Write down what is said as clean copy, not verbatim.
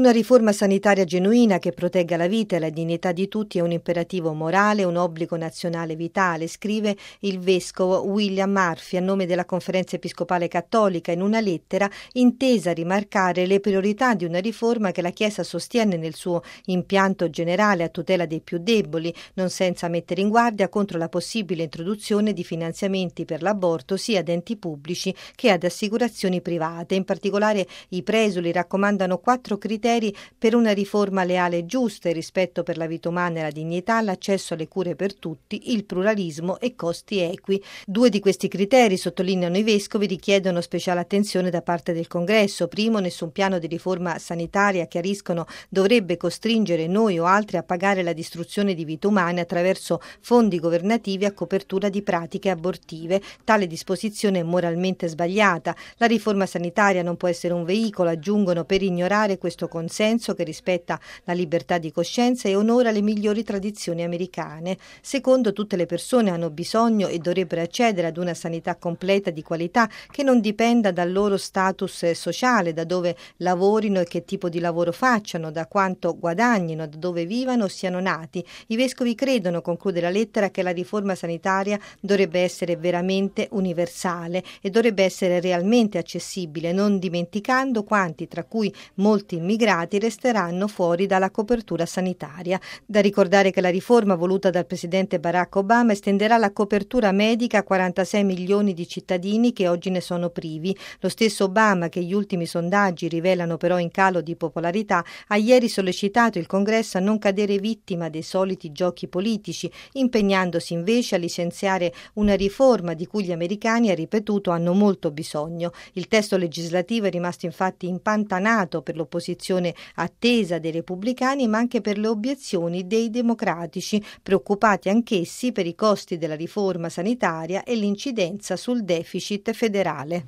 Una riforma sanitaria genuina che protegga la vita e la dignità di tutti è un imperativo morale, un obbligo nazionale vitale, scrive il vescovo William Murphy a nome della Conferenza Episcopale Cattolica in una lettera intesa a rimarcare le priorità di una riforma che la Chiesa sostiene nel suo impianto generale a tutela dei più deboli, non senza mettere in guardia contro la possibile introduzione di finanziamenti per l'aborto sia ad enti pubblici che ad assicurazioni private. In particolare i presuli raccomandano 4 criteri per una riforma leale e giusta: il rispetto per la vita umana e la dignità, l'accesso alle cure per tutti, il pluralismo e costi equi. 2 di questi criteri, sottolineano i vescovi, richiedono speciale attenzione da parte del Congresso. Primo, nessun piano di riforma sanitaria, chiariscono, dovrebbe costringere noi o altri a pagare la distruzione di vite umane attraverso fondi governativi a copertura di pratiche abortive. Tale disposizione è moralmente sbagliata. La riforma sanitaria non può essere un veicolo, aggiungono, per ignorare questo consenso che rispetta la libertà di coscienza e onora le migliori tradizioni americane. Secondo, tutte le persone hanno bisogno e dovrebbero accedere ad una sanità completa di qualità che non dipenda dal loro status sociale, da dove lavorino e che tipo di lavoro facciano, da quanto guadagnino, da dove vivano o siano nati. I vescovi credono, conclude la lettera, che la riforma sanitaria dovrebbe essere veramente universale e dovrebbe essere realmente accessibile, non dimenticando quanti, tra cui molti immigrati, resteranno fuori dalla copertura sanitaria. Da ricordare che la riforma voluta dal presidente Barack Obama estenderà la copertura medica a 46 milioni di cittadini che oggi ne sono privi. Lo stesso Obama, che gli ultimi sondaggi rivelano però in calo di popolarità, ha ieri sollecitato il Congresso a non cadere vittima dei soliti giochi politici, impegnandosi invece a licenziare una riforma di cui gli americani, ha ripetuto, hanno molto bisogno. Il testo legislativo è rimasto infatti impantanato per l'opposizione attesa dei repubblicani, ma anche per le obiezioni dei democratici, preoccupati anch'essi per i costi della riforma sanitaria e l'incidenza sul deficit federale.